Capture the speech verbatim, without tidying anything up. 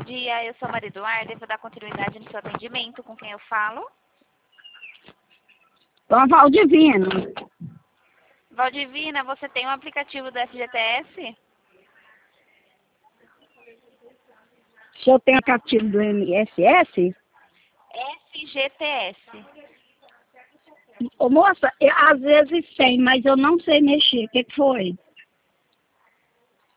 dia, eu sou a Maria Eduarda e vou dar continuidade no seu atendimento. Com quem eu falo? Com a Valdivina. Valdivina, você tem um aplicativo do F G T S? Se eu tenho aplicativo do M S S? F G T S. Ô, moça, eu, às vezes tem, mas eu não sei mexer. O que, que foi?